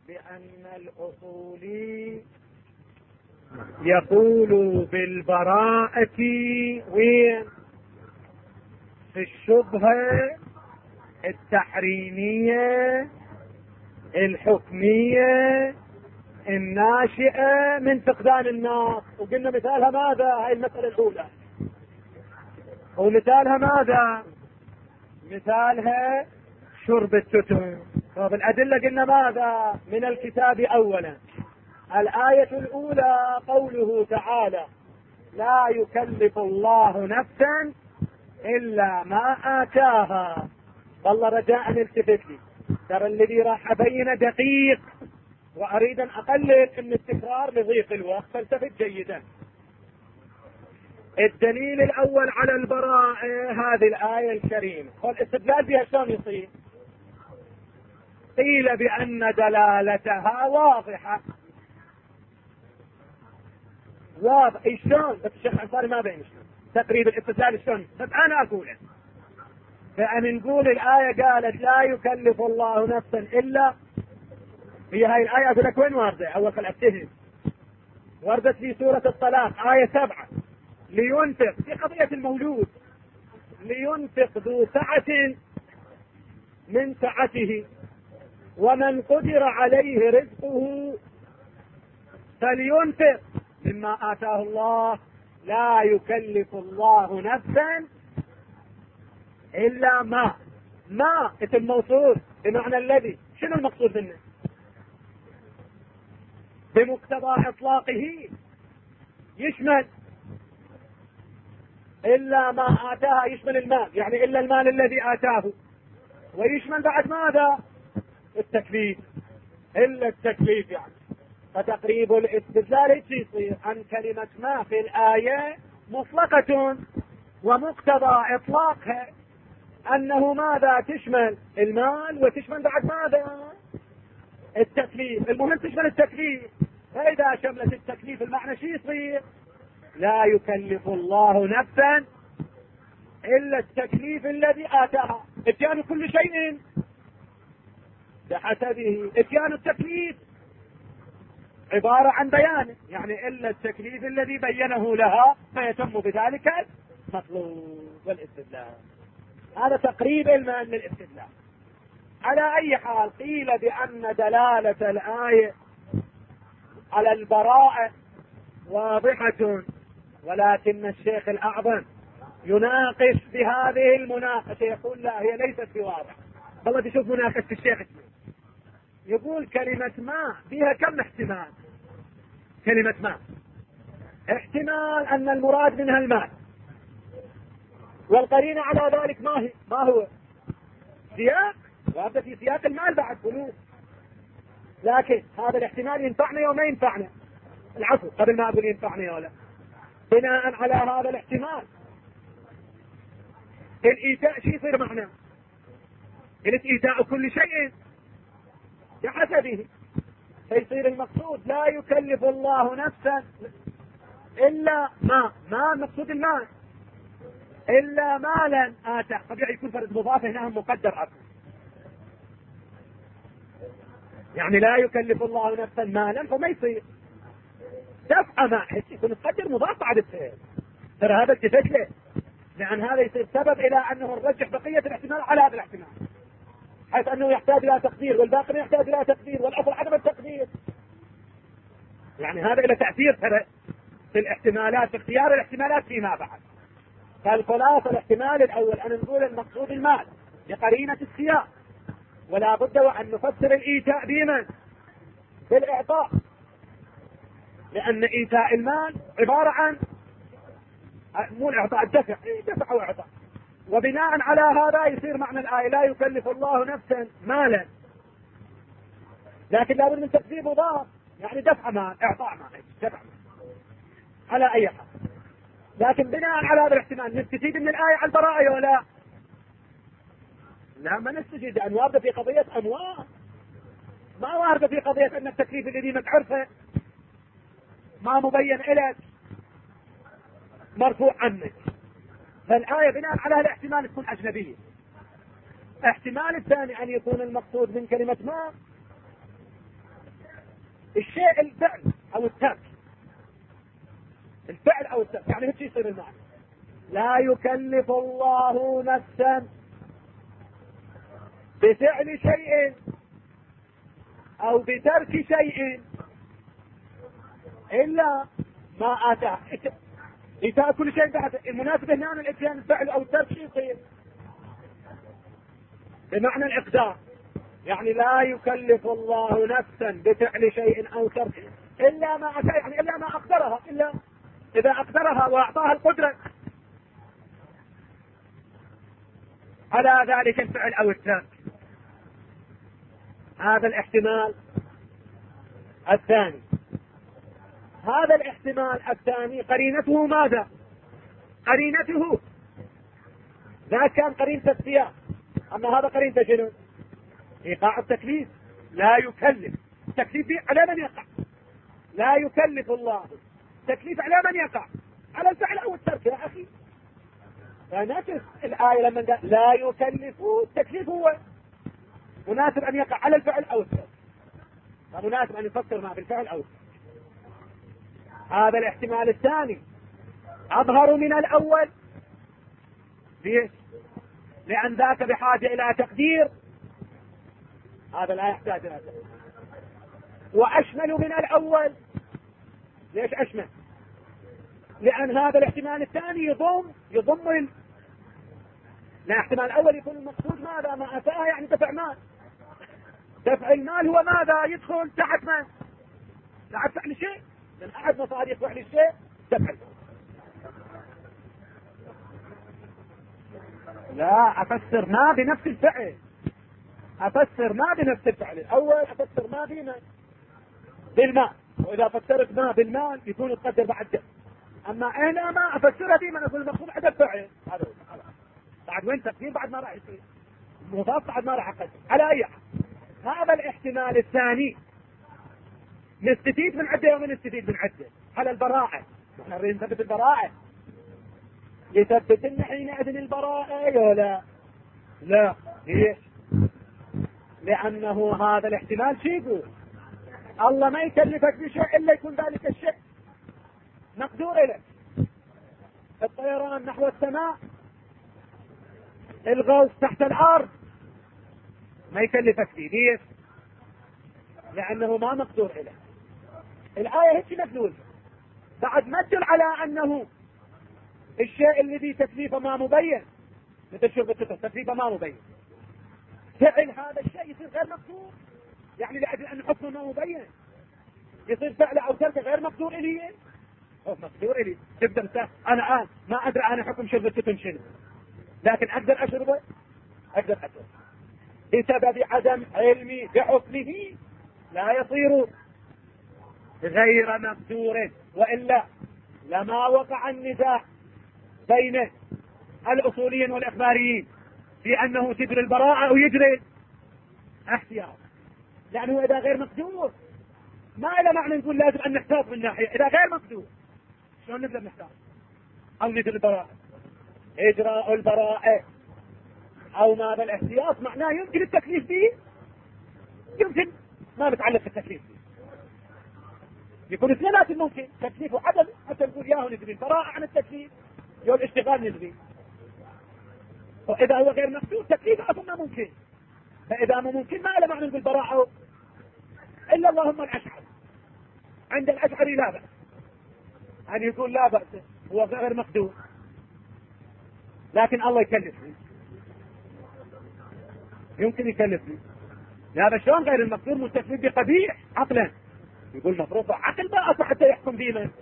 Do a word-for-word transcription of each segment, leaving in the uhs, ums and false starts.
بأن الأصولي يقول بالبراءة وين؟ في الشبهة التحريمية الحكمية الناشئة من فقدان الناس. وقلنا مثالها ماذا؟ هاي المسألة الأولى. ومثالها ماذا؟ مثالها شرب التتم. طب الأدلة قلنا ماذا؟ من الكتاب أولا. الآية الأولى قوله تعالى: لا يكلف الله نفسا إلا ما آتاها. والله رجاء التفت لي، ترى الذي راح أبين دقيق وأريد أن أقلل من التكرار لضيق الوقت، فالتفت جيدا. الدليل الأول على البراءة هذه الآية الكريمة، والاستدلال بها شلون يصير؟ قيل بأن دلالتها واضحة. واضح شلون؟ بس الشيخ عنصاري ما بين شلون تقريب الاستدلال شلون، بس أنا أقوله. فأن نقول الآية قالت لا يكلف الله نفسا إلا، هي هاي الآية أقول لك وين واردة؟ أول خل أفتهم. وردت في سورة الطلاق آية سبعة: لينفق في قضية المولود، لينفق ذو سعة من سعته ومن قدر عليه رزقه فلينفق مما آتاه الله لا يكلف الله نفسا إلا ما. ما اسم موصول بمعنى الذي. شنو المقصود منه؟ بمقتضى إطلاقه يشمل إلا ما آتاها، يشمل المال، يعني إلا المال الذي آتاه، ويشمل بعد ماذا؟ التكليف، إلا التكليف يعني. فتقريب الاستدلال يصير عن كلمة ما في الآية مطلقة، ومقتضى إطلاقها أنه ماذا؟ تشمل المال وتشمل بعد ماذا؟ التكليف. المهم تشمل التكليف. فإذا شملت التكليف المعنى شو يصير؟ لا يكلف الله نفسا إلا التكليف الذي آتاها. اتيان كل شيء بحسبه. اتيان التكليف عبارة عن بيانه، يعني إلا التكليف الذي بينه لها فيتم بذلك المطلوب والاستدلال. هذا تقريب علما للاستدلال. على أي حال قيل بأن دلالة الآية على البراءة واضحة، ولكن الشيخ الأعظم يناقش بهذه المناقشة، يقول لا هي ليست بواضحة. والله تشوف مناقشة الشيخ، يقول كلمة ما فيها كم احتمال. كلمة ما احتمال أن المراد منها المال، والقرينة على ذلك ما هي؟ ما هو سياق، وهذا في سياق المال بعد فلوس. لكن هذا الاحتمال ينفعنا وما ينفعنا. العفو، قبل ما أقول ينفعنا ولا، بناء على هذا الاحتمال الإيتاء شي يصير معنا؟ قلت إيتاء كل شيء بحسبه، فيصير المقصود لا يكلف الله نفسا إلا ما. ما مقصود المال، إلا مالا آتاه. طبيعي يكون فرد مضاف هنا مقدر أكثر، يعني لا يكلف الله نفسا مالا، فما يصير دفع ما يكون مقدر مضاف بعد الفعل. ترى هذا التفت له، لأن هذا يصير سبب إلى أنه نرجح بقية الاحتمال على هذا الاحتمال، حيث أنه يحتاج إلى تقدير والباقي يحتاج إلى تقدير والأصل عدم التقدير. يعني هذا إلى تأثير ترى في الاحتمالات، في اختيار الاحتمالات فيما بعد. فالخلاصة الاحتمال الأول أن نقول المقصود المال لقرينة السياق، ولا بد وأن نفسر الإيتاء بمن؟ بالإعطاء، لأن إيتاء المال عبارة عن مو الإعطاء، الدفع، دفع وإعطاء. وبناء على هذا يصير معنى الآية لا يكلف الله نفسا مالا، لكن لابد من تقدير مضاف، يعني دفع مال، إعطاء مال، دفع مال على أي حال. لكن بناء على هذا الاحتمال نستفيد من الآية على البراءة ولا لا؟ ما نستفيد، لأن واردة في قضية أموال، ما واردة في قضية أن التكليف الذي ما تعرفه ما مبين إليك مرفوع عنك. فالآية بناء على هذا الاحتمال تكون أجنبية. احتمال الثاني أن يكون المقصود من كلمة ما الشيء الفعل او الترك، الفعل او الترك، يعني هيك يصير المعنى. لا يكلف الله نفسا بفعل شيء او بترك شيء الا ما اتاه. اتاء كل شيء بعد المناسبة هنا الاتيان الفعل او الترك شيء يصير بمعنى الاقدار. يعني لا يكلف الله نفسا بفعل شيء او ترك الا ما اتاه، يعني الا ما اقدرها، الا اذا اقدرها واعطاها القدرة على ذلك الفعل او الترك. هذا الاحتمال الثاني. هذا الاحتمال الثاني قرينته ماذا؟ قرينته ذاك كان قرينة السياق، اما هذا قرينة شنو؟ ايقاع التكليف. لا يكلف، التكليف على من يقع؟ لا يكلف الله، تكليف على من يقع؟ على الفعل او الترك يا اخي. فنفس الآية لما قال لا يكلف، التكليف هو مناسب ان يقع على الفعل او الترك، فمناسب ان يفكر ما بالفعل او الترك. هذا الاحتمال الثاني اظهر من الاول. ليش؟ لان ذاك بحاجة الى تقدير، هذا لا يحتاج الى تقدير. واشمل من الاول. ليش اشمل؟ لان هذا الاحتمال الثاني يضم يضم ال... لا، احتمال الاول يكون المقصود ماذا؟ ما اتاه يعني دفع مال. دفع المال هو ماذا؟ يدخل تحت من؟ تحت فعل شيء، من احد مصاريف فعل الشيء دفع. لا، افسر ما بنفس الفعل، افسر ما بنفس الفعل الاول، افسر ما بما بالمال. واذا فسرت ما بالمال يكون يقدر بعد دفع. اما هنا ما افسرها بما نقول المقصود عدد فعل. هذا خلاص بعد وين تقدير؟ بعد ما راح يصير مضاف، بعد ما راح اقدر على اي حال. هذا الاحتمال الثاني نستفيد من عده ومن نستفيد من عده على البراءة. نحن نريد نثبت البراءة، يثبت لنا حينئذ البراءة ولا لا؟ ليش؟ لأنه هذا الاحتمال شيء يقول الله ما يكلفك بشيء إلا يكون ذلك الشيء مقدور إليك. الطيران نحو السماء، الغوص تحت الأرض، ما يكلفك فيه. ليش؟ لأنه ما مقدور إليك. الآية هيك مدلول بعد مثل على أنه الشيء الذي تكليفه ما مبين، مثل شرب التفل تكليفه ما مبين، فعل هذا الشيء يصير غير مقدور، يعني لأجل أن حكمه ما مبين يصير فعل أو ترك غير مقدور إليه. هو مقدور إليه. تبدأ انت أنا الآن ما أدري أنا حكم شرب التفل شنو، لكن أقدر أشربه، أقدر أشربه بسبب عدم علمي بحكمه لا يصير غير مقدور، وإلا لما وقع النزاع بين الأصوليين والإخباريين في أنه تجري البراءة أو يجري احتياط. لأنه إذا غير مقدور ما إلى معنى نقول لازم أن نحتاط من ناحية. إذا غير مقدور شلون نقدر نحتاط أو نجري البراءة؟ إجراء البراءة أو ما بالاحتياط معناه يمكن التكليف به، يمكن ما بتعلق التكليف به. يكون اثنينات ممكن، تكليف وعدم، حتى نقول ياهو نجري البراءة عن التكليف، يو الاشتغال نجري. وإذا هو غير مقدور تكليف أصلا ممكن. فإذا مو ممكن ما له معنى نقول براءة إلا اللهم الأشعري. عند الأشعري لا بأس أن يقول لا بأس، هو غير مقدور لكن الله يكلفني، يمكن يكلفني. هذا شلون غير المقدور مستفيد بقبيح عقلا؟ يقول مفروض عقل بقى حتى يحكم فيما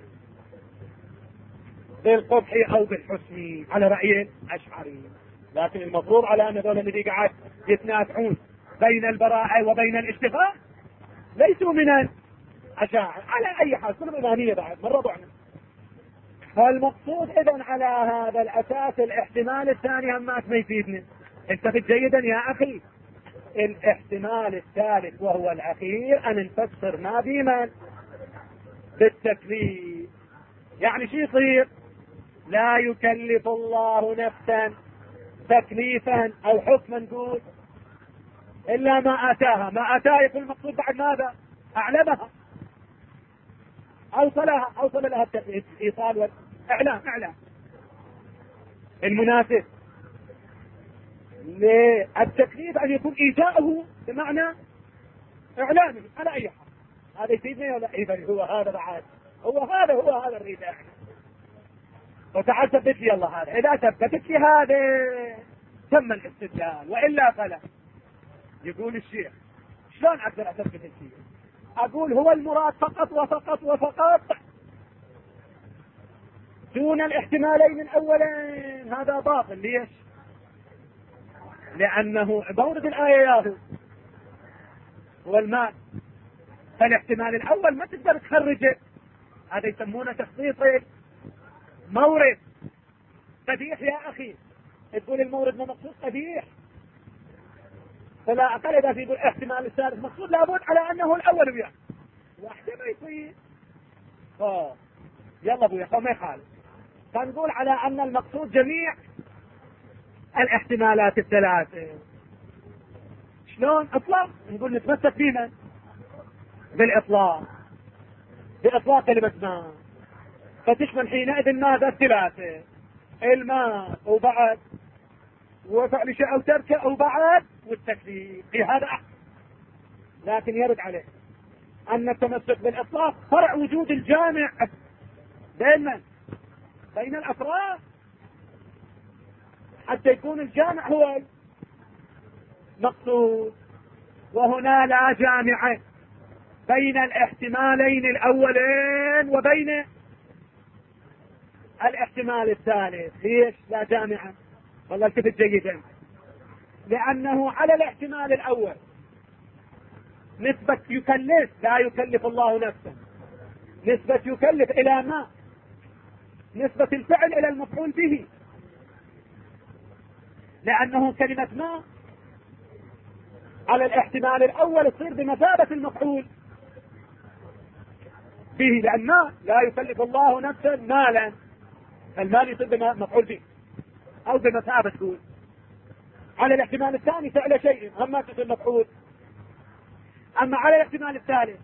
بالقبح أو بالحسن على رأي الأشعري. لكن المفروض على أن هذول اللي قاعد يتنازعون بين البراءة وبين الاشتغال ليسوا من الأشاعرة على أي حال، كلهم إمامية بعد مرة ضعنا. فالمقصود إذن على هذا الأساس الاحتمال الثاني همات ما يفيدنا. انتبه جيدا يا أخي، الاحتمال الثالث وهو الأخير أن نفسر ما بمن بالتكليف. يعني شو يصير؟ لا يكلف الله نفسا تكليفا أو حكما نقول إلا ما آتاها. ما آتاها يكون المقصود بعد ماذا؟ أعلمها. أوصلها أوصل لها الإيصال والإعلام إعلام المناسب للتكليف أن يكون إيجاؤه بمعنى إعلامه على أي حال. هذا يفيدني ولا إذا هو هذا بعد هو هذا هو هذا الريد احنا. وتعال ثبت لي الله هذا، إذا ثبتت لي هذا تم الاستدلال، وإلا فلا. يقول الشيخ شلون أقدر أثبت الشيء؟ أقول هو المراد فقط وفقط وفقط دون الاحتمالين الأولين. هذا باطل. ليش؟ لأنه مورد الآية هو الماء، فالاحتمال الأول ما تقدر تخرجه. هذا يسمونه تخصيص مورد. قبيح يا أخي، تقول المورد ما مقصود قبيح، فلا أقل إذا في احتمال الثالث مقصود لابد على أنه الأول وياه واحدة ما يصير. أوه. يلا ابويا ما يخالف. فنقول على أن المقصود جميع الاحتمالات الثلاثة. شلون؟ اطلاق. نقول نتمسك بمن؟ بالاطلاق، باطلاق كلمة ماء، فتشمل حينئذ ماذا؟ الثلاثة: الماء وبعد وفعل شيء او تركه او بعد والتكليف. في هذا أحد. لكن يرد عليه ان التمسك بالاطلاق فرع وجود الجامع بين من؟ بين الافراد، حتى يكون الجامع هو المقصود. وهنا لا جامع بين الاحتمالين الاولين وبين الاحتمال الثالث. ليش لا جامع؟ والله التفت جيدا. لانه على الاحتمال الاول نسبة يكلف، لا يكلف الله نفسا، نسبة يكلف الى ما؟ نسبة الفعل الى المفعول به، لانه كلمة ما على الاحتمال الاول تصير بمثابة المفعول به، لان ما لا يكلف الله نفسا مالا، المال يصير بمفعول به او بمثابة تقول. على الاحتمال الثاني فعل شيء هم ما تصير مفعول. اما على الاحتمال الثالث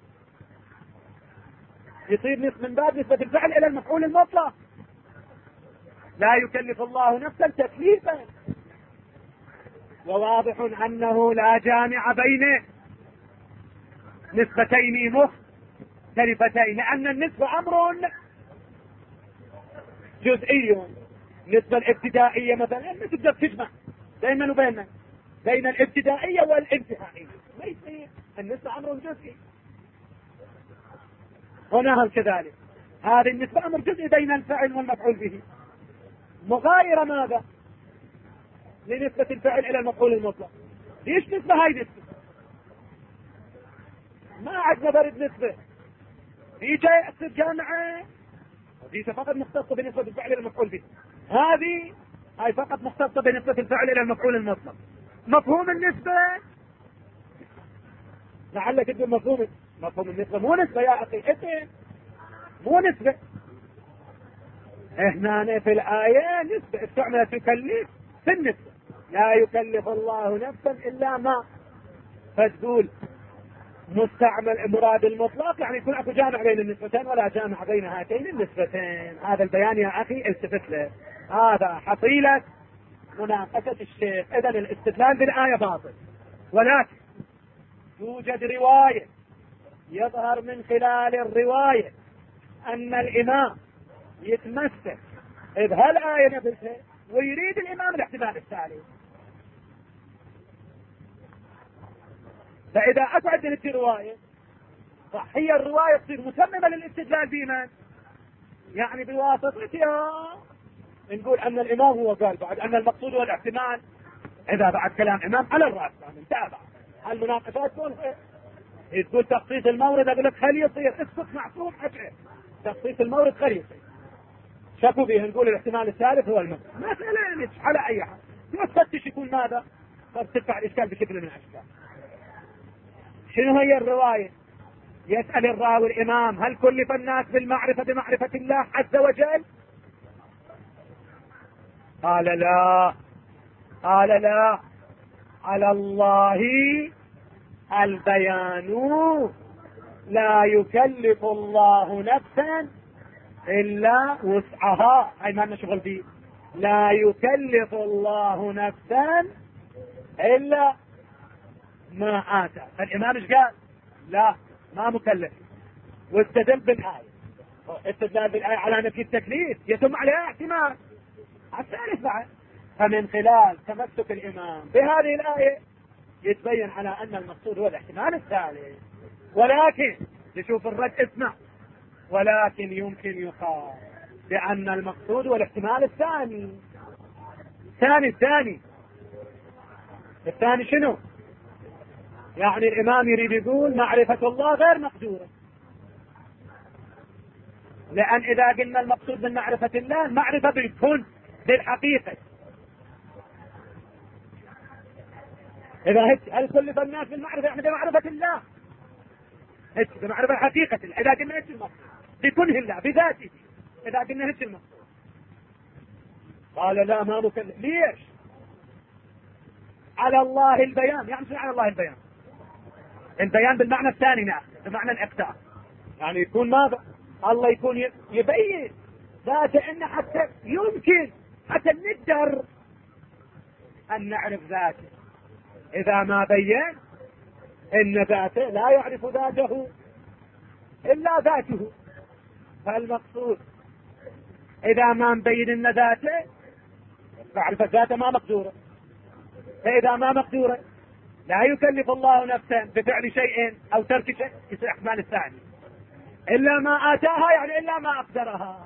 يصير من باب نسبة الفعل الى المفعول المطلق. لا يكلف الله نفسا تكليفا. وواضح انه لا جامع بين نسبتين مختلفتين، لان النسبة امر جزئي. النسبة الابتدائية مثلا ما تقدر تجمع بين من وبين من؟ بين الابتدائية والانتهائية ما يصير. النسبة امر جزئي. هنا هم كذلك. هذه النسبة امر جزئي بين الفعل والمفعول به، مغايرة ماذا؟ لنسبة الفعل الى المفعول المطلق. ليش نسبة؟ هاي نسبة ما عندنا برد نسبة. دي جاي تصير جامعة، دي فقط مختصة بنسبة الفعل الى المفعول به. هذه هاي فقط مختصة بنسبة الفعل الى المفعول المطلق. مفهوم النسبة لعلك تقول مفهوم مفهوم النسبة مو نسبة يا اخي، انت مو نسبة. هنا في الآية نسبة استعمل تكلف في النسبة. لا يكلف الله نفسا الا ما، فتقول مستعمل مراد المطلق يعني يكون اكو جامع بين النسبتين ولا جامع بين هاتين النسبتين. هذا البيان يا اخي التفت له، هذا حصيلة مناقشة الشيخ. اذا الاستدلال بالآية باطل، ولكن توجد رواية يظهر من خلال الرواية ان الامام يتمسك بهالآية نفسها ويريد الامام الاحتمال الثالث. فاذا اكو عندنا رواية صح، هي الرواية تصير متممة للاستدلال بمن؟ يعني بواسطتها نقول ان الامام هو قال بعد ان المقصود هو الاحتمال. اذا بعد كلام امام على الراس انتهى. بعد المناقشات تقول تقول تخصيص المورد، اقول لك خليه يصير اسكت معصوم حكي تخصيص المورد خليه يصير. شكوا به نقول الاحتمال الثالث هو المقصود. مسألة مش على اي حال تفتش يكون ماذا؟ تدفع الاشكال بشكل من الاشكال. شنو هي الرواية؟ يسأل الراوي الامام هل كلف الناس بالمعرفة بمعرفة الله عز وجل؟ قال لا. قال لا، على الله البيان لا يكلف الله نفسا إلا وسعها، هاي ما لنا شغل فيه. لا يكلف الله نفسا إلا ما آتى. فالإمام ايش قال؟ لا ما مكلف، واستدل بالآية. استدلال بالآية على نفي التكليف يتم عليها احتمال الثالث بعد. فمن خلال تمسك الإمام بهذه الآية يتبين على أن المقصود هو الاحتمال الثالث. ولكن نشوف الرد، اسمع، ولكن يمكن يقال بأن المقصود هو الاحتمال الثاني. الثاني الثاني الثاني شنو؟ يعني الإمام يريد يقول معرفة الله غير مقدورة، لأن إذا قلنا المقصود من معرفة الله المعرفة بالكون بالحقيقة، إذا هل كلف الناس بالمعرفة يعني بمعرفة الله، هيك بمعرفة حقيقة الله. إذا قلنا هيك المقصود بكونه الله بذاته، إذا قلنا هيك المقصود. قال لا ما مكلف. ليش؟ على الله البيان. يعني شو على الله البيان؟ البيان بالمعنى الثاني، نعم بمعنى الإقطاع. يعني يكون ماذا؟ الله يكون يبين ذاته، إن حتى يمكن حتى نقدر أن نعرف ذاته. إذا ما بين إن ذاته لا يعرف ذاته إلا ذاته. فالمقصود إذا ما مبين إن ذاته معرفة ذاته ما مقدورة، فإذا ما مقدورة لا يكلف الله نفسا بفعل شيء أو ترك شيء، يصير احتمال الثاني إلا ما آتاها، يعني إلا ما أقدرها.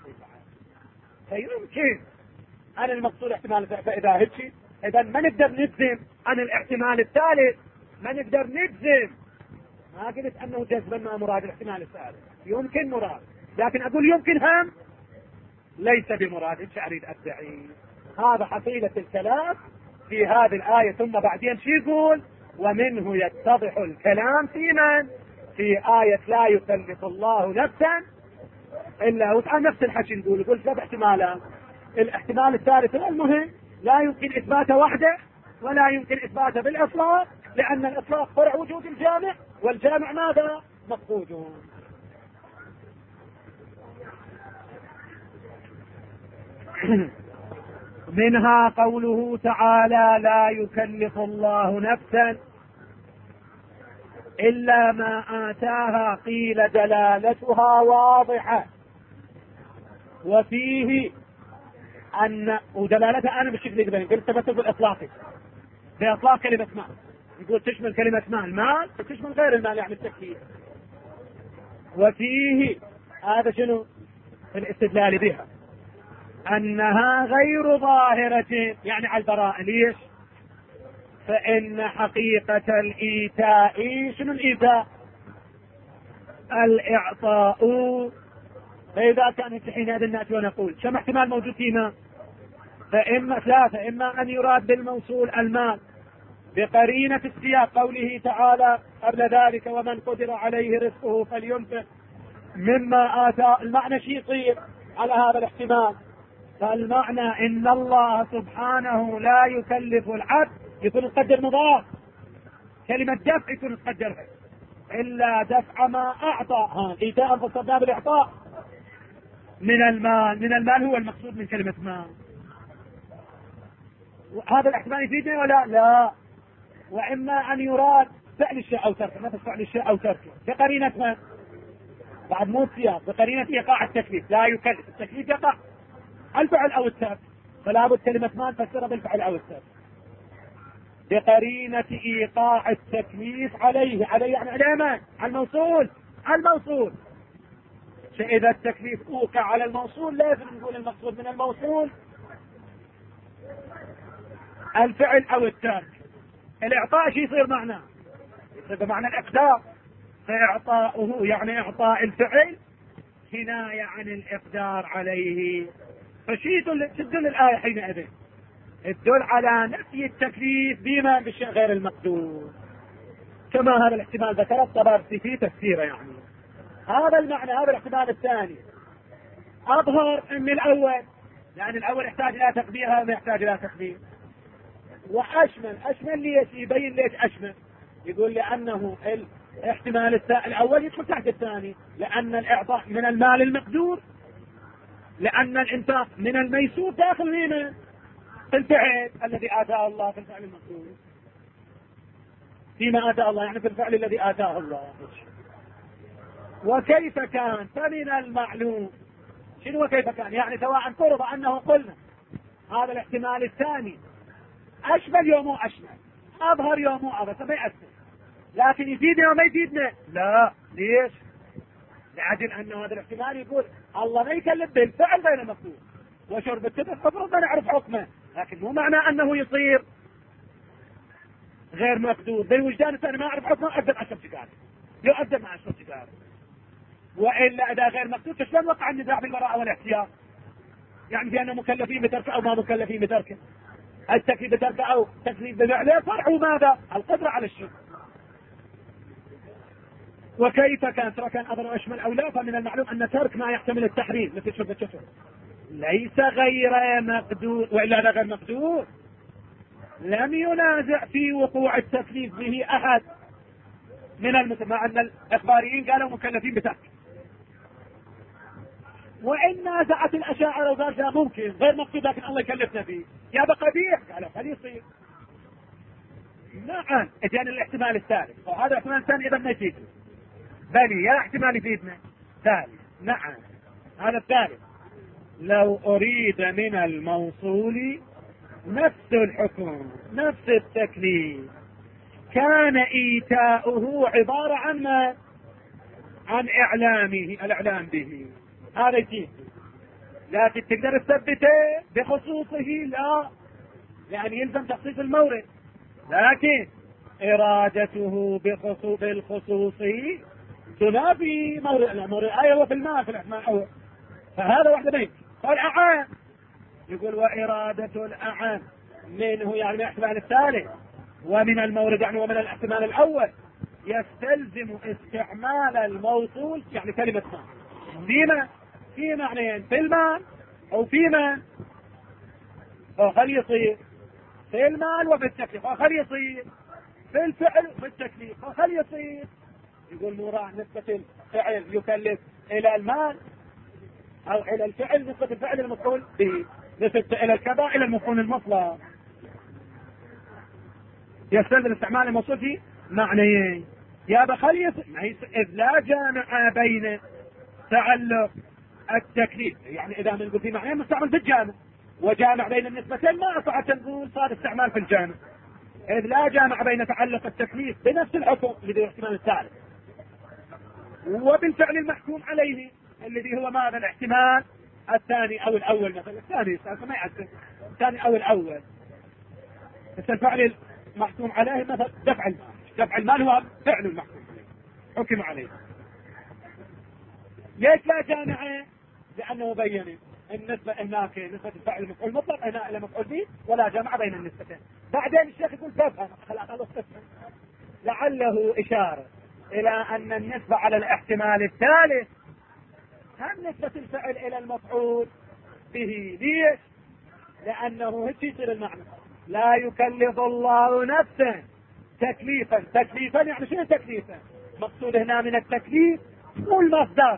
فيمكن أن المقصود احتمال. فإذا هيك إذا ما نقدر نجزم عن الاحتمال الثالث، ما نقدر نجزم. ما قلت أنه جزما ما مراد الاحتمال الثالث، يمكن مراد، لكن أقول يمكن هم ليس بمراد. إيش أريد أدعي؟ هذا حصيلة الكلام في هذه الآية. ثم بعدين شو يقول؟ ومنه يتضح الكلام في من؟ في آية لا يكلف الله نفسا إلا وسعها. نفس الحكي نقول يقول ثلاث احتمالات. الاحتمال الثالث هو المهم، لا يمكن إثباته وحده ولا يمكن إثباته بالإطلاق، لأن الإطلاق فرع وجود الجامع، والجامع ماذا؟ مفقود. منها قوله تعالى لا يكلف الله نفسا إلا ما آتاها، قيل دلالتها واضحة، وفيه أن ودلالتها أنا بالشكل اللي قلت تبث بالإطلاق، بإطلاق كلمة مال. يقول تشمل كلمة مال مال تشمل غير المال، يعني التكليف. وفيه هذا شنو الاستدلال بها؟ أنها غير ظاهرة، يعني على البراءة. ليش؟ فإن حقيقة الإيتاء شنو الإيتاء؟ الإعطاء. فإذا كانت حينئذ نأتي ونقول كم احتمال موجود فيما؟ فإما ثلاثة، إما أن يراد بالموصول المال بقرينة السياق قوله تعالى قبل ذلك ومن قدر عليه رزقه فلينفق مما آتى. المعنى شيء يصير على هذا الاحتمال. فالمعنى إن الله سبحانه لا يكلف العبد، يكون القدر مضاف، كلمة دفع يكون القدر إلا دفع ما أعطى. ها إيتاء فصدنا بالإعطاء من المال. من المال هو المقصود من كلمة مال. هذا الاحتمال يفيدنا ولا لا؟ وإما أن يراد فعل الشيء أو تركه، مثل فعل الشيء أو تركه بقرينة ما بعد مو سياق، بقرينة إيقاع التكليف. لا يكلف، التكليف يقع الفعل أو الترك، فلا بد كلمة ما نفسرها بالفعل أو الترك بقرينة إيقاع التكليف عليه. عليه يعني عليه من؟ على الموصول. على الموصول. فإذا التكليف أوقع على الموصول لازم نقول المقصود من الموصول الفعل أو الترك. الإعطاء شي يصير معناه؟ يصير بمعنى الإقدار. فإعطاؤه يعني إعطاء الفعل كناية عن الإقدار عليه. فشي تدل الآية حينئذ؟ تدل على نفي التكليف بما بالشيء غير المقدور، كما هذا الاحتمال ذكر الطبرسي في تفسيره. يعني هذا المعنى. هذا الاحتمال الثاني أظهر من الأول، لأن الأول يحتاج إلى تقدير، هذا ما يحتاج إلى تقدير. وأشمل. أشمل ليش؟ يبين ليش أشمل. يقول لأنه احتمال الأول يدخل تحت الثاني، لأن الإعطاء من المال المقدور، لأن الإنفاق من الميسور داخل هنا في الفعل الذي آتاه الله، في الفعل المقدور فيما آتاه الله، يعني في الفعل الذي آتاه الله. وكيف كان فمن المعلوم. شنو وكيف كان؟ يعني سواء فرض أنه قلنا هذا الاحتمال الثاني أشمل يوم أشمل، أظهر يوم أظهر، ما يأثر، لكن يفيدنا وما يفيدنا؟ لا. ليش؟ لأجل أن هذا الاحتمال يقول الله ما يكلف بالفعل غير المقدور، وشرب التبع المفروض ما نعرف حكمه، لكن مو معنى أنه يصير غير مقدور بالوجدان الثاني ما أعرف حكمه أقدم عشر سيجار يقدم مع عشر سيجار. وإلا إذا غير مقدور شلون وقع النزاع بالبراءة والاحتياط؟ يعني بأننا مكلفين بتركه أو ما مكلفين بتركه، التكليف بتركه أو تكليف بفعله، فرع ماذا؟ القدرة على الشرك. وكيف كان ترى كان أضر أشمل أو لا، فمن المعلوم أن ترك ما يحتمل التحريم مثل شرب الشفر ليس غير مقدور، وإلا هذا غير مقدور لم ينازع في وقوع التكليف به أحد من المسلمين، مع أن الإخباريين قالوا مكلفين بترك. وإن نازعت الأشاعرة وقالوا ممكن غير مقصود لكن الله يكلفنا فيه، يا بقبيح قالوا خليه يصير. نعم اجاني الاحتمال الثالث، وهذا الاحتمال الثاني إذا ما يفيدنا بل يا احتمال يفيدنا ثالث. نعم هذا الثالث لو أريد من الموصول نفس الحكم نفس التكليف كان إيتاؤه عبارة عن ما؟ عن إعلامه، الإعلام به. هذا يجيب لكن تقدر تثبته بخصوصه لا، يعني يلزم تخصيص المورد، لكن إرادته بخصوص بالخصوصي تنافي مورد المورد الآية هو في الماء في الإحماء أول، فهذا واحدة بيت. قال أعام يقول وإرادة الأعام منه يعني من الاحتمال الثالث، ومن المورد يعني ومن الاحتمال الأول يستلزم استعمال الموصول، يعني كلمة ما فيما في معنيين، في المال أو فيما فخل يصير في المال وفي التكليف، فخل يصير في الفعل وفي التكليف، فخل يصير. يقول موراه نسبة الفعل يكلف إلى المال أو إلى الفعل نسبة الفعل المفعول به، نسبة إلى الكذا إلى المفعول المطلق. يستلزم استعمال الموصول في معنيين يا بخليص، إذ لا جامع بين تعلق التكليف، يعني إذا من نقول في معنيين مستعمل في الجامع، وجامع بين النسبتين ما أصعد نقول صار استعمال في الجامع، إذ لا جامع بين تعلق التكليف بنفس الحكم الذي هو الاحتمال الثالث وبالفعل المحكوم عليه الذي هو ماذا؟ الاحتمال الثاني أو الأول. مثلا الثاني ما يعرف الثاني أو الأول، بس الفعل المحكوم عليه مثلا دفع المال، دفع المال هو فعل المحكوم عليه حكم عليه. ليش لا جامعه؟ لأنه بين النسبة هناك نسبة الفعل المفعول المطلق هنا إلى مفعول به، ولا جمع بين النسبتين. بعدين الشيخ يقول تفهم خلاص خلاص تفهم، لعله إشارة إلى أن النسبة على الاحتمال الثالث هم نسبة الفعل إلى المفعول به. ليش؟ لأنه هيك يصير المعنى لا يكلف الله نفسا تكليفا. تكليفا يعني شنو تكليفا؟ مقصود هنا من التكليف مو المصدر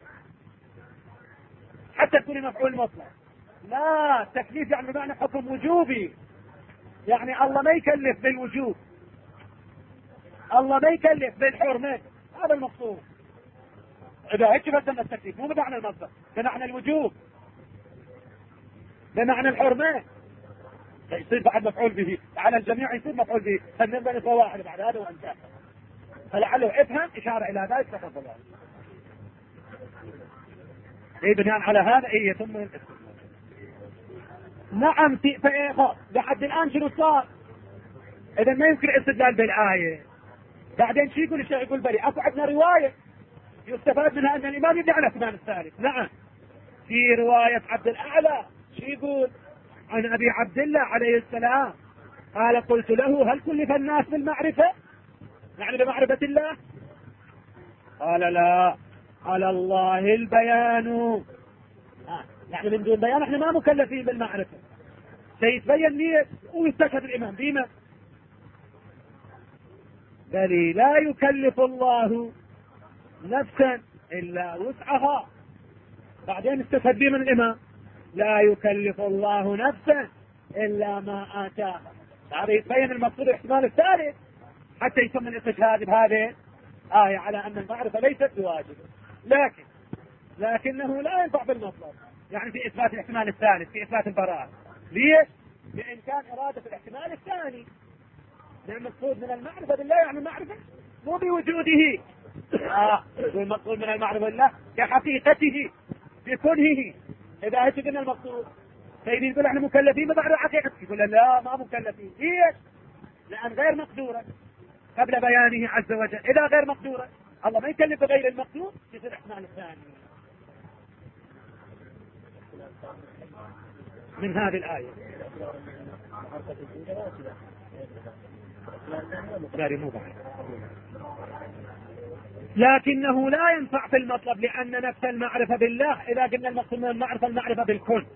حتى تكون مفعول مطلق، لا، التكليف يعني بمعنى حكم وجوبي، يعني الله ما يكلف بالوجوب، الله ما يكلف بالحرمة، هذا المقصود. إذا هيك بدنا التكليف مو بمعنى المصدر، بمعنى الوجوب، بمعنى الحرمة، يصير بعد مفعول به على الجميع، يصير مفعول به، فنبدأ نسوى واحد بعد هذا وانتهى. فلعله افهم إشارة إلى ذلك. تفضل. اي بناء على هذا اي يتم الاستدلال. نعم فايه لحد الآن شنو صار؟ إذا ما يمكن الاستدلال بالآية، بعدين شو يقول الشيخ؟ يقول بلي اكو عندنا رواية يستفاد منها أن الإمام يبني على الاحتمال الثالث. نعم في رواية عبد الأعلى شو يقول؟ عن أبي عبد الله عليه السلام قال قلت له هل كلف الناس بالمعرفة؟ يعني بمعرفة الله؟ قال لا، على الله البيان. آه. يعني من دون بيان احنا ما مكلفين بالمعرفة، سيتبين ليه ويستشهد الإمام بما بل لا يكلف الله نفسا إلا وسعها. بعدين استفاد من الإمام لا يكلف الله نفسا إلا ما آتاها. هذا يتبين المقصود الاحتمال الثالث حتى يتم الاستشهاد بهذه آية على أن المعرفة ليست بواجب، لكن لكنه لا ينفع بالمطلب، يعني في إثبات الاحتمال الثالث في إثبات البراءة. ليش؟ بإمكان إرادة الاحتمال الثاني، لأن المقصود من المعرفة بالله يعني المعرفة مو بوجوده، آه المقصود من المعرفة بالله كحقيقته بكنهه. إذا هيك قلنا المقصود فإذا يقول احنا مكلفين ببعض الحقيقة، يقول لا ما مكلفين. ليش؟ لأن غير مقدورة قبل بيانه عز وجل. إذا غير مقدورة الله ما يكلف بغير المقدور يصير الاحتمال الثاني من هذه الآية. لكنه لا ينفع في المطلب لأن نفس المعرفة بالله إذا قلنا المقصود من المعرفة المعرفة بالكل،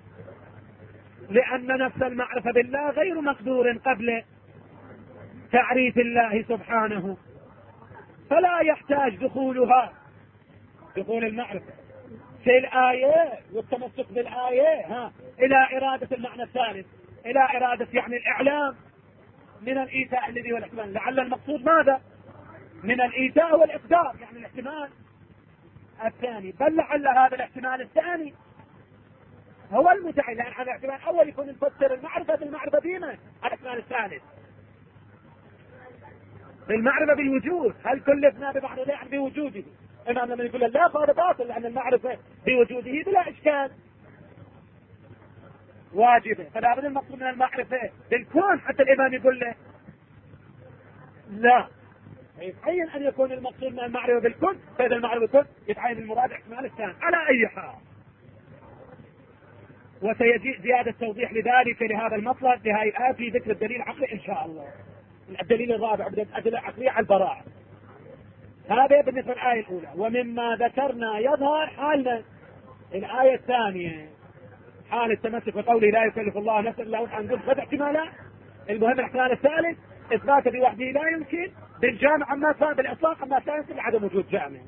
لأن نفس المعرفة بالله غير مقدور قبل تعريف الله سبحانه، فلا يحتاج دخولها دخول المعرفة في الآية والتمسك بالآية ها إلى إرادة المعنى الثالث، إلى إرادة يعني الإعلام من الإيتاء الذي هو الاحتمال. لعل المقصود ماذا؟ من الإيتاء والإقدار، يعني الاحتمال الثاني. بل لعل هذا الاحتمال الثاني هو المدعي، لأن هذا الاحتمال الأول يكون نفسر المعرفة بالمعرفة بما الاحتمال الثالث بالمعرفة بالوجود. هل كلفنا ببعض يعني بوجوده؟ إمام لما يقول لا فهذا باطل، لأن المعرفة بوجوده بلا إشكال واجبة، فلا بد المقصود من المعرفة بالكون. حتى الإمام يقول له لا، يتعين أن يكون المقصود من المعرفة بالكون، فإذا المعرفة بالكون يتعين المراد احتمال الثاني على أي حال. وسيجيء زيادة توضيح لذلك لهذا المطلب في هذه الآية في ذكر الدليل العقلي إن شاء الله. الدليل الرابع من الأدلة العقلية على البراءة. هذا بالنسبة للآية الأولى. ومما ذكرنا يظهر حالنا الآية الثانية حال التمسك بقوله لا يكلف الله نفسا إلا وسعها. نقول خذ احتمالات. المهم الاحتمال الثالث إثباته بوحده لا يمكن، بالجامع عما كان بالإطلاق عما لا يمكن لعدم وجود جامع.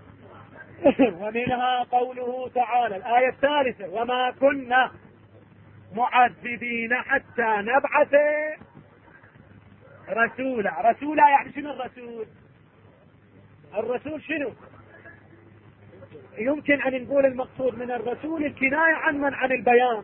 ومنها قوله تعالى الآية الثالثة وما كنا معذبين حتى نبعث رسولا. رسولا يعني شنو الرسول؟ الرسول شنو؟ يمكن أن نقول المقصود من الرسول الكناية عن من عن البيان،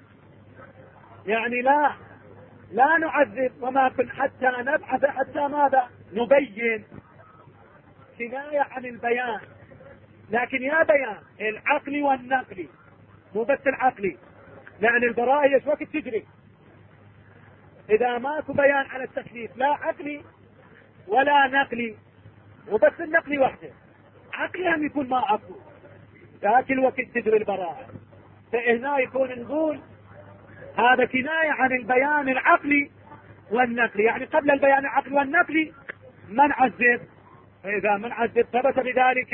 يعني لا لا نعذب وما كن حتى نبعث حتى ماذا؟ نبين، كناية عن البيان. لكن يا بيان العقلي والنقلي، مو بس العقلي، لأن البراءة هي وقت تجري. إذا ماكو بيان على التكليف لا عقلي ولا نقلي، وبس النقلي وحده، عقلي هم يكون ما أكو، لكن وقت تجري البراءة. فهنا يكون نقول هذا كناية عن البيان العقلي والنقلي، يعني قبل البيان العقلي والنقلي ما نعذب، فإذا ما نعذب ثبت بذلك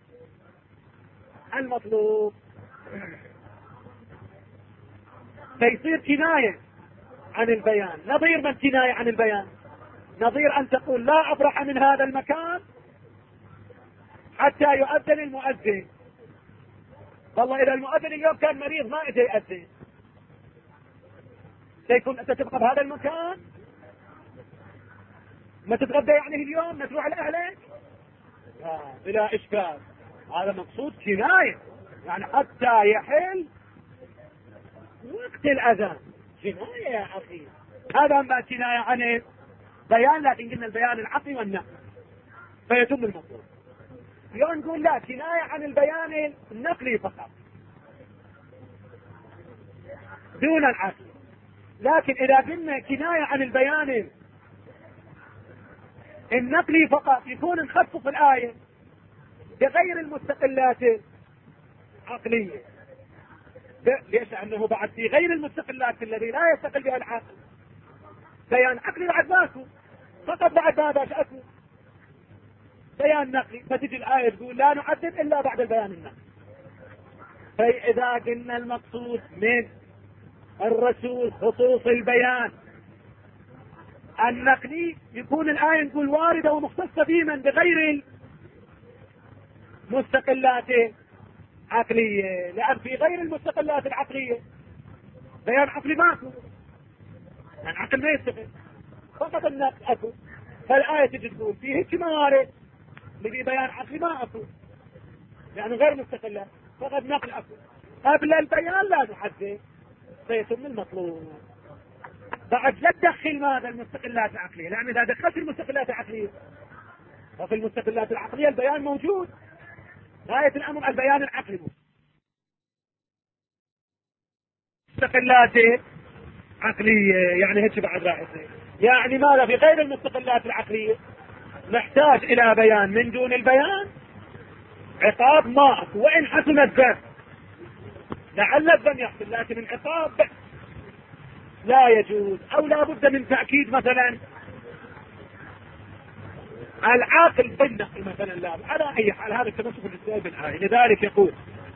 المطلوب. فيصير كناية عن البيان. نظير من كناية عن البيان؟ نظير أن تقول لا أبرح من هذا المكان حتى يؤذن المؤذن. والله إذا المؤذن اليوم كان مريض ما إجا يؤذن، سيكون أنت تبقى بهذا المكان؟ ما تتغدى يعني اليوم؟ ما تروح لأهلك؟ آه بلا إشكال. هذا مقصود كناية، يعني حتى يحل وقت الأذان. كناية يا أخي، هذا ما كناية عن بيان، لكن قلنا البيان العقلي والنقل فيتم المطلوب. اليوم نقول لا، كناية عن البيان النقلي فقط دون العقل. لكن إذا قلنا كناية عن البيان النقلي فقط يكون نخصص الآية بغير المستقلات العقلية. ليش؟ لأنه بعد في غير المستقلات الذي لا يستقل بها العقل بيان عقلي بعد ماكو، فقط بعد ما باش أكو بيان نقلي، فتجي الآية تقول لا نعذب إلا بعد البيان النقلي. فإذا قلنا المقصود من الرسول خصوص البيان النقلي يكون الآية نقول واردة ومختصة بمن بغير المستقلات عقلية، لأن في غير المستقلات العقلية بيان عقلي ماكو، يعني عقل ما يستقل، فقط النقل اكو. فالآية تجي تقول فيه هيك موارد اللي بيان عقلي ما اكو، يعني غير مستقلات، فقط نقل اكو. قبل البيان لا نحدد فيتم المطلوب. بعد لا تدخل ماذا المستقلات العقلية، لأن إذا دخلت المستقلات العقلية وفي المستقلات العقلية البيان موجود، غاية الأمر البيان العقلي موجود. مستقلات عقلية يعني هيك بعد راح يصير، يعني ماذا في غير المستقلات العقلية نحتاج إلى بيان، من دون البيان عقاب ما أكو، وإن حسن الذنب لعل الذنب يحصل، لكن العقاب لا يجوز، أو لا بد من تأكيد مثلا العاقل بالنقل مثلا، لا على أي حال هذا التمسك بالسؤال بالآية. لذلك يقول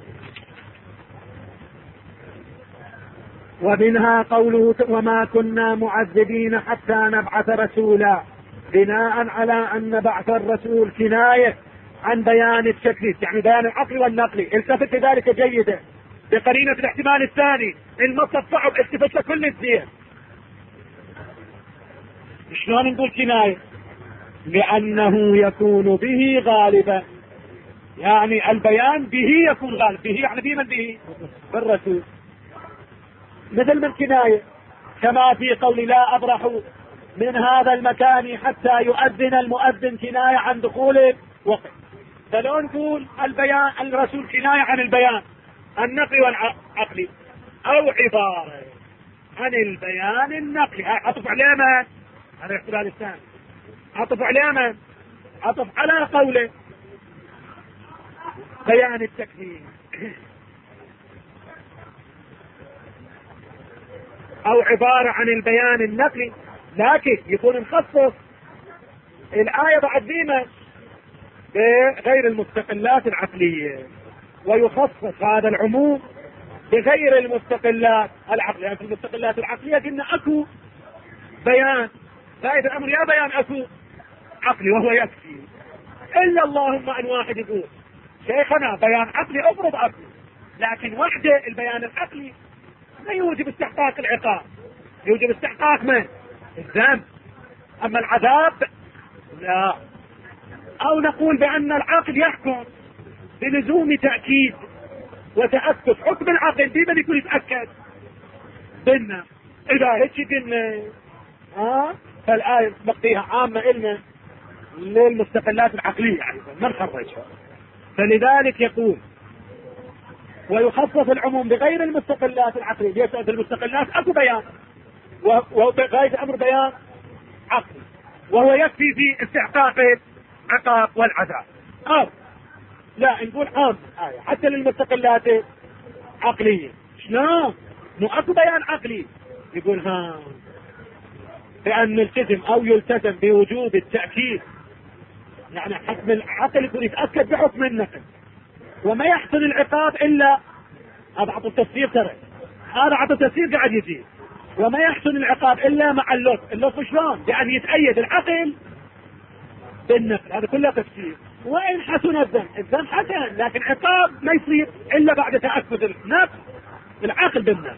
ومنها قوله وما كنا معذبين حتى نبعث رسولا، بناء على أن بعث الرسول كناية عن بيان التكليف، يعني بيان العقل والنقل. التفت لذلك جيدا بقرينة الاحتمال الثاني، المصدر صعب التفت لكل الزين. شلون نقول كناية؟ لأنه يكون به غالبا، يعني البيان به يكون غالب، به يعني بمن به؟ بالرسول. مثل من كناية كما في قول لا أبرح من هذا المكان حتى يؤذن المؤذن، كناية عن دخول وقت. فلو نقول البيان الرسول كناية عن البيان النقلي والعقلي، أو عبارة عن البيان النقلي، عطف عليه من؟ هذا الاحتمال الثاني. عطف عليه من؟ عطف على قوله بيان التكليف، أو عبارة عن البيان النقلي، لكن يكون مخصص الآية بعد ديما بغير المستقلات العقلية، ويخصص هذا العموم بغير المستقلات العقلية. يعني في المستقلات العقلية قلنا أكو بيان، فإذا الأمر يا بيان أكو عقلي وهو يكفي، إلا اللهم أن واحد يقول شيخنا بيان عقلي أفرض عقلي، لكن وحده البيان العقلي لا يوجب استحقاق العقاب، يوجب استحقاق من؟ الذنب. أما العذاب لا. أو نقول بأن العقل يحكم بلزوم تأكيد وتأكد، حكم العقل بمن يكون يتأكد؟ بنا. إذا هيك قلنا ها فالآية بقيها عامة إلنا للمستقلات العقلية، يعني ما نخرجها. فلذلك يقول ويخصص العموم بغير المستقلات العقلية، ليس في المستقلات أكو بيان وغاية الأمر بيان عقلي، وهو يكفي في استحقاق العقاب والعذاب. أو لا نقول عام آية حتى للمستقلات عقلية. شلون؟ مو أكو بيان عقلي. يقول ها بأن نلتزم أو يلتزم بوجوب التأكيد، يعني حكم العقل يكون يتأكد بحكم النقل، وما يحصل العقاب إلا هذا عطوا التفسير، ترى هذا عطوا التفسير قاعد يزيد، وما يحصل العقاب إلا مع اللطف. اللطف شلون؟ يعني يتأيد العقل بالنقل، هذا كله تفسير. وإن حسن الذنب، الذنب حسن، لكن عقاب ما يصير إلا بعد تأكد النقل العقل بالنقل.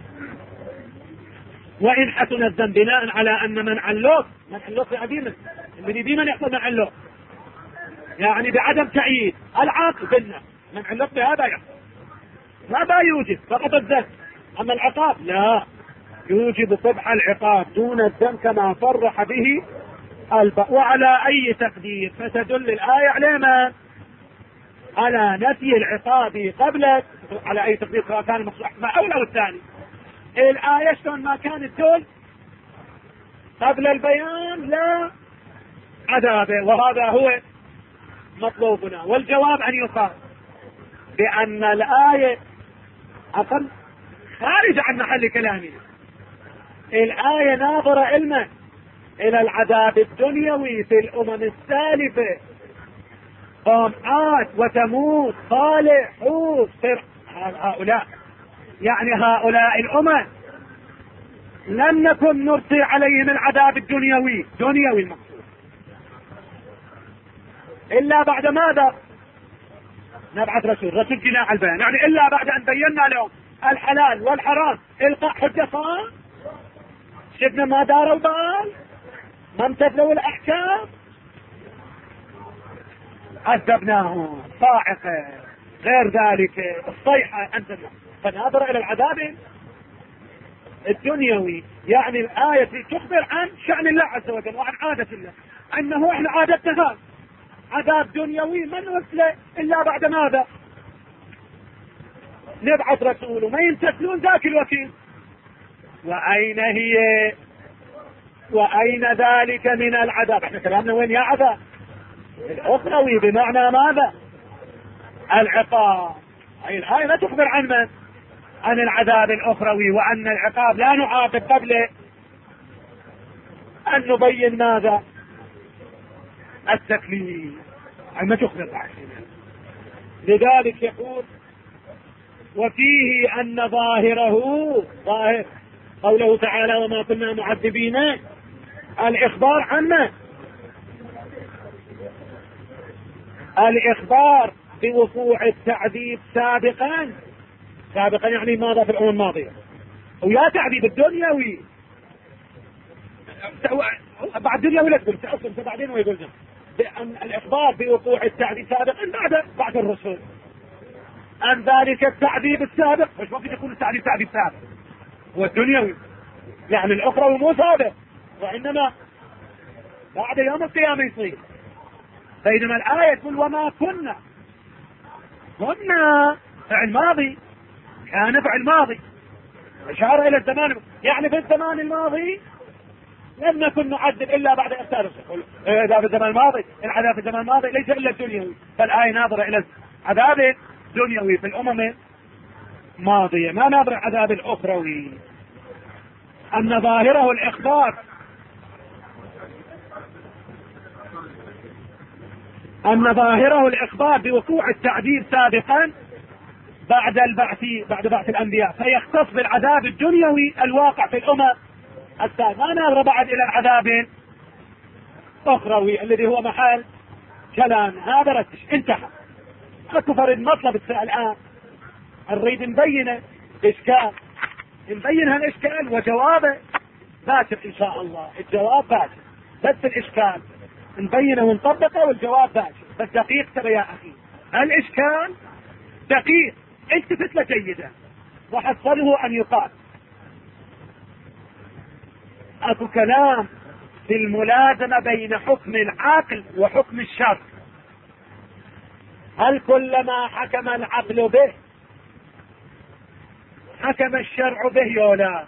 وإن حسن الذنب بناء على أن منع اللطف، منع اللطف عديما اللي ديما يحصل منع اللطف، يعني بعدم تأييد العقل بالنقل، منع اللطف هذا يحصل ماذا يوجب فقط الذنب. أما العقاب لا، يوجب طبع العقاب دون الذنب كما صرح به الب... وعلى أي تقدير فتدل الآية على ما؟ على نفي العقاب قبل، على أي تقدير سواء كان المصلحة مع أول أو الثاني. الآية شلون ما كانت تدل قبل البيان لا عذابه، وهذا هو مطلوبنا. والجواب أن يقال بأن الآية أقل خارج عن محل كلامنا. الآية ناظرة علما إلى العذاب الدنيوي في الأمم السالفة، قوم عاد وثمود صالح هود هؤلاء، يعني هؤلاء الأمم لم نكن نرسي عليهم العذاب الدنيوي دنيوي المقصود إلا بعد ماذا؟ نبعث رسول رسول جناح البيان، يعني إلا بعد أن بينا لهم الحلال والحرام إلقاء حجة صار. شفنا ما داروا بال، ما امتثلوا الأحكام، عذبناهم صاعقة غير ذلك الصيحة أنزلنا. فناظر إلى العذاب الدنيوي، يعني الآية تخبر عن شأن الله عز وجل وعن عادة الله، أنه إحنا عادتنا هذا عذاب دنيوي من وصله إلا بعد ماذا؟ نبعث رسول وما يمتثلون ذاك الوكيل. وأين هي وأين ذلك من العذاب؟ احنا كلامنا وين يا عذاب الأخروي بمعنى ماذا؟ العقاب. أي الآية لا تخبر عن من؟ عن العذاب الأخروي، وأن العقاب لا نعاقب قبله أن نبين ماذا؟ التكليف. أي ما تخبر عن. لذلك يقول وفيه أن ظاهره ظاهر قوله تعالى وما كنا معذبين الإخبار عنه، الإخبار بوقوع التعذيب سابقا. سابقا يعني ماذا؟ في الأمم الماضية. ويا تعذيب الدنيوي بعد الدنيوي لا تقول أصلا بعدين ويقول الإخبار بوقوع التعذيب سابقا بعد بعد الرسل عن ذلك التعذيب السابق. مش ممكن يكون التعذيب تعذيب سابق هو الدنيوي، يعني الأخرى مو سابق، وإنما بعد يوم القيامة يصير. بينما الآية تقول وما كنا كنا فعل ماضي، كان فعل ماضي إشارة إلى الزمان، يعني في الزمان الماضي لم نكن نعذب إلا بعد إرسال الرسل. إذا في الزمان الماضي العذاب في الزمان الماضي ليس إلا الدنيوي، فالآية ناظرة إلى عذاب دنيوي في الأمم الماضية، ما ناظر العذاب الأخروي. أن ظاهره الإخبار أن ظاهره الإخبار بوقوع التعذيب سابقا بعد البعث بعد بعث الأنبياء، فيختص بالعذاب الدنيوي الواقع في الأمم السابقة. ما نظر بعد إلى العذاب الأخروي الذي هو محل كلام. هذا رتش انتهى. اكو فرد مطلب الآن نريد نبينه إشكال، نبين هالإشكال وجوابه باكر إن شاء الله. الجواب باكر بس الإشكال نبينه ونطبقه، والجواب باكر بس دقيق. ترى يا أخي الإشكال دقيق، التفت له جيدا وحصله أن يقال. أكو كلام في الملازمة بين حكم العقل وحكم الشرع. هل كلما حكم العقل به حكم الشرع به ولا لا؟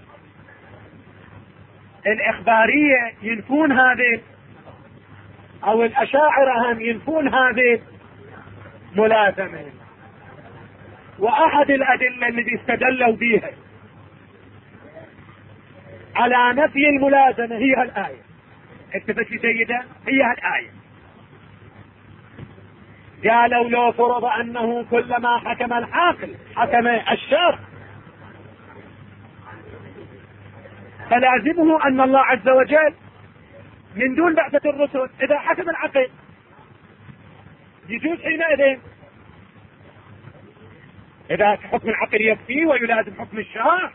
الإخبارية ينفون هذه، أو الأشاعرة هم ينفون هذه ملازمة. وأحد الأدلة الذي استدلوا بها على نفي الملازمة هي الآية. اكتبت جيدا، هي الآية. قالوا لو فرض أنه كلما حكم العاقل حكم الشرع فلازمه أن الله عز وجل من دون بعثة الرسل إذا حكم العقل يجوز حينئذ، إذا حكم العقل يكفي ويلازم حكم الشرع.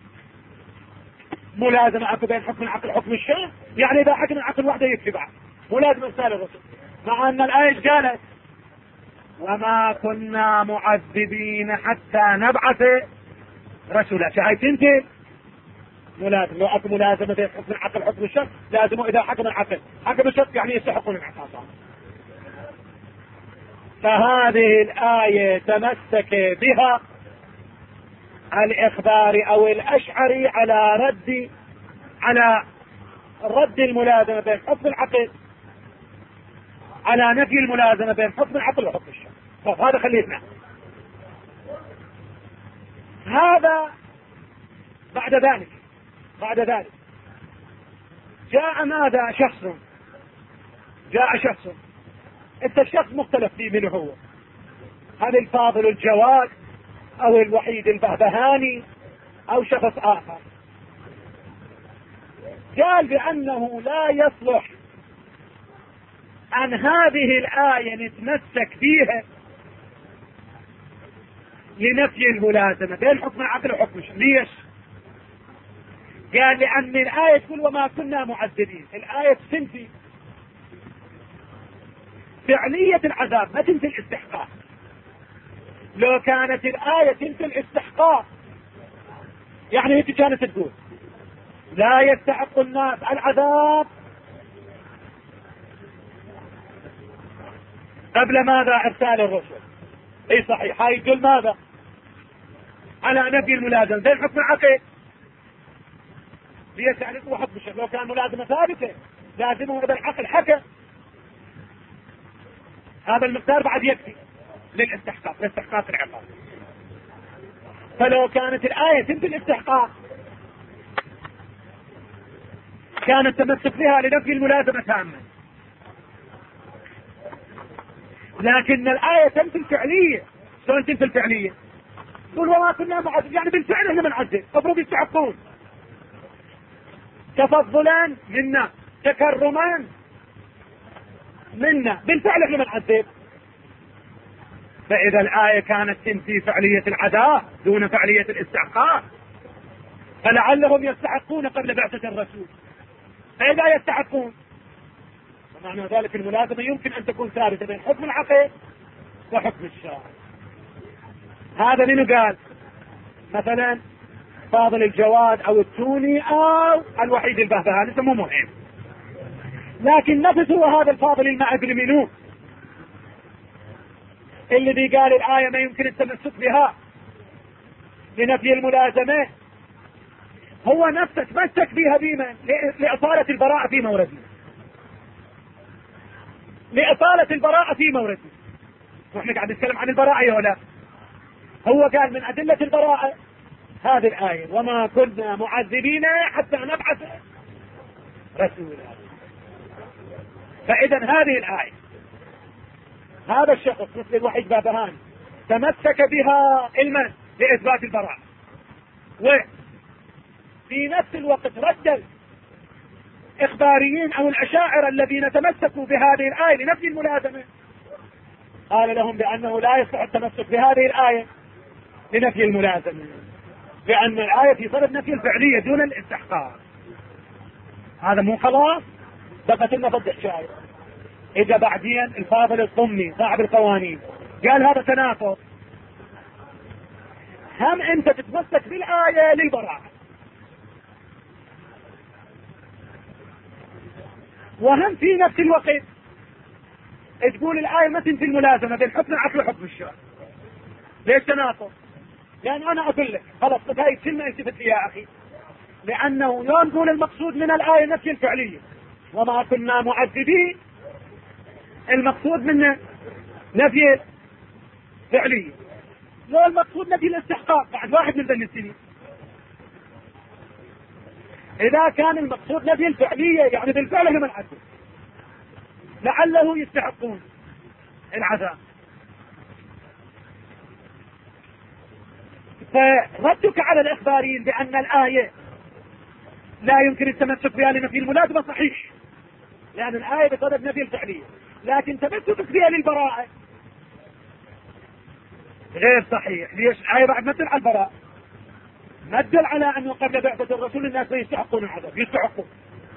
ملازمة أكو بين حكم العقل وحكم الشرع، يعني إذا حكم العقل وحده يكفي بعد، ملازم إرسال الرسل. مع أن الآية قالت وما كنا معذبين حتى نبعث رسولا. شاهي تنتهي ملازم. لو أكو ملازمة بين حكم العقل وحكم الشرع لازمه إذا حكم العقل حكم الشرع يعني يستحقون العقاب. فهذه الآية تمسك بها الإخبار أو الأشعري على رد على رد الملازمة بين حكم العقل، على نفي الملازمة بين حكم العقل وحكم الشرع. طب هذا خليه يسمع. هذا بعد ذلك بعد ذلك جاء ماذا؟ شخص جاء شخص انت الشخص مختلف فيه من هو، هل الفاضل الجواد او الوحيد البهبهاني او شخص اخر. قال بأنه لا يصلح أن هذه الآية نتمسك فيها لنفي الملازمة بين حكم العقل وحكم الشرع. ليش؟ قال لأن الآية تقول وما كنا معذبين، الآية تنفي فعلية العذاب ما تنفي الاستحقاق. لو كانت الآية تنفي الاستحقاق يعني هي كانت تقول لا يستحق الناس العذاب قبل ماذا؟ ارسال الرسل. اي صحيح، هاي يدل ماذا؟ على نفي الملازمة زي الحكم العقل. ليش؟ يعني هو حكم الشرع لو كان ملازمة ثابتة لازمه اذا العقل حكى هذا المقدار بعد يكفي للاستحقاق لاستحقاق العقاب. فلو كانت الآية تنفي الاستحقاق كان التمسك بها لنفي الملازمة تامة. لكن الآية تنفي الفعلية. شلون تنفي الفعلية؟ تقول وما كنا معذب يعني بالفعل احنا بنعذب، المفروض يستحقون تفضلا منا تكرما منا، بالفعل احنا بنعذب. فإذا الآية كانت تنفي فعلية العذاب دون فعلية الاستحقاق فلعلهم يستحقون قبل بعثة الرسول. فإذا يستحقون ومعنى ذلك الملازمة يمكن أن تكون ثابتة بين حكم العقل وحكم الشرع. هذا منو قال؟ مثلا فاضل الجواد أو التوني أو الوحيد البهبهاني، هذا مو مهم. لكن نفس هو هذا الفاضل ما أدري منو الذي قال الآية ما يمكن التمسك بها لنفي الملازمة، هو نفسه تمسك بها بما لإطالة البراءة في موردنا، لإطالة البراءة في موردنا. واحنا قاعد نتكلم عن البراءة يا ولا؟ هو قال من أدلة البراءة هذه الآية وما كنا معذبين حتى نبعث رسولا. فإذا هذه الآية هذا الشخص مثل الوحيد بابهان تمسك بها علما لإثبات البراءة، وفي نفس الوقت رد الإخباريين أو الأشاعرة الذين تمسكوا بهذه الآية لنفي الملازمة قال لهم بأنه لا يصح التمسك بهذه الآية لنفي الملازمة، لأن الآية في صدد نفي الفعلية دون الاستحقاق. هذا مو خلاص بقت لنا ضد الشاعر. إذا بعدين الفاضل الضمني صاحب القوانين قال هذا تناقض، هم أنت تتمسك بالآية للبراءة وهم في نفس الوقت تقول الآية ما تنفي الملازمة بين حكم العقل وحكم الشرع. ليش تناقض؟ لأن أنا أقول لك خلاص هاي كلمة التفت لي يا أخي، لأنه يوم نقول المقصود من الآية نفي الفعلية وما كنا معذبين، المقصود منه نفي فعلية. لو المقصود نفي الاستحقاق بعد واحد من ذنب السنين. إذا كان المقصود نفي الفعلية يعني بالفعل هم العذاب لعله يستحقون العذاب. فردك على الإخباريين بأن الآية لا يمكن التمسك بها لنفي الملازمة صحيح، لأن الآية بصدد نفي الفعلية، لكن تمسكك بها للبراءة غير صحيح. ليش؟ الآية بعد ما تدل على البراءة ما تدل على أنه قبل بعثة الرسول الناس يستحقون العذاب. يستحقون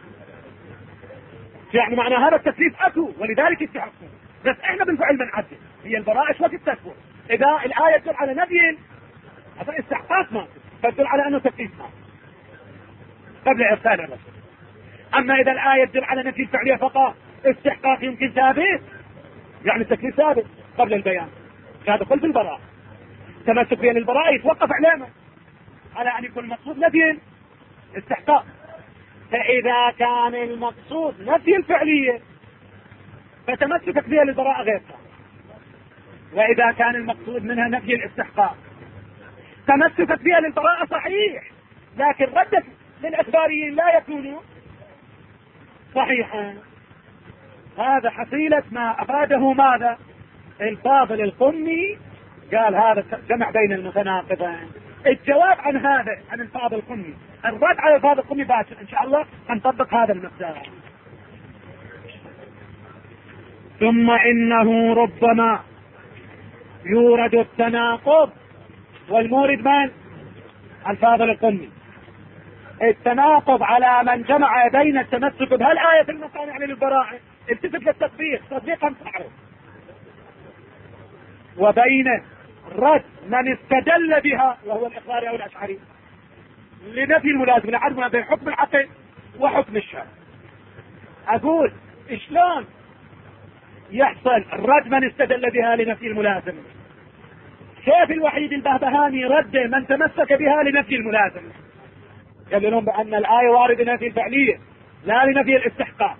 يعني معنى هذا التكليف أكو ولذلك يستحقون، بس احنا بالفعل بنعدل. هي البراءة ايش وقت تكفر؟ إذا الآية تدل على نفي هذا استحقاق ما تدل على أنه تكليف ما قبل إرسال الرسول. أما إذا الآية تدل على نفي الفعلية فقط استحقاق يمكن ثابت يعني التكليف ثابت قبل البيان، هذا كل في البراءة. تمسك بين البراءة يتوقف علامة على أن يكون المقصود نفي استحقاق. فإذا كان المقصود نفي الفعلية فتمسكك بها للبراءة غير صحيح، وإذا كان المقصود منها نفي الاستحقاق تمسكك بها للبراءة صحيح، لكن ردك للإخباريين لا يكون صحيحا. هذا حصيلة ما أفاده ماذا؟ الفاضل القمي قال هذا جمع بين المتناقضين. الجواب عن هذا عن الفاضل القمي الرد على الفاظ القمي باكر ان شاء الله هنطبق هذا المقدار. ثم انه ربما يورد التناقض، والمورد من؟ الفاضل القمي. التناقض على من جمع بين التمسك بهالآية في المصانع للبراعة، التفت للتطبيق تطبيقا تعرف، وبين رد من استدل بها وهو الإخباري أو الأشعري لنفي الملازمة لعدم بين حكم العقل وحكم الشرع. أقول شلون يحصل رد من استدل بها لنفي الملازمة؟ كيف الوحيد البهبهاني رد من تمسك بها لنفي الملازمة؟ يقولون بأن الآية واردة لنفي الفعلية لا لنفي الاستحقاق،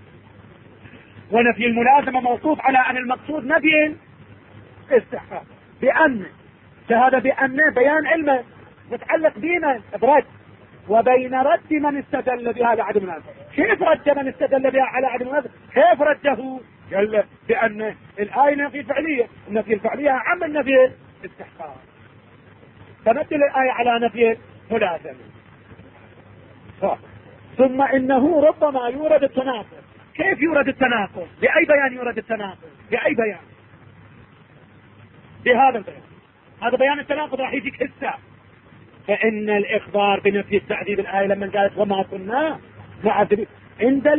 ونفي الملازمة موصوف على أن المقصود نفي الاستحقاق، بأن شهادة بأن بيان علمه متعلق بما برد، وبين رد من استدل بها على عدم الملازمة. كيف رد من استدل بها على عدم الملازمة؟ كيف رده؟ قال بأن الآية نفي الفعلية، النفي الفعلية عم النفي الاستحقاق، تمثل الآية على نفي الملازمة. ثم إنه ربما يورد التناقض. كيف يورد التناقض؟ بأي بيان يورد التناقض؟ بأي بيان؟ بهذا البيان. هذا بيان التناقض راح يجيك هسه. فإن الإخبار بنفي التعذيب الآية لما قالت وما كنا معذبين عند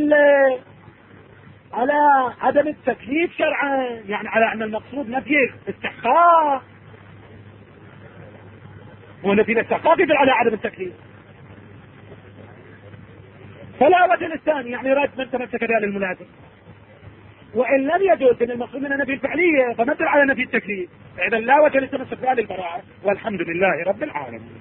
على عدم التكليف شرعا، يعني على أن المقصود نفي الاستحقاق، ونفي الاستحقاق يدل على عدم التكليف. فلا وجه الثاني يعني رد من تمسك بها للملازم، وإن لم يجوز ان المقصود منها نفي الفعلية فمثل على نفي التكليف، إذا لا وجه للتمسك بها للبراءة. والحمد لله رب العالمين.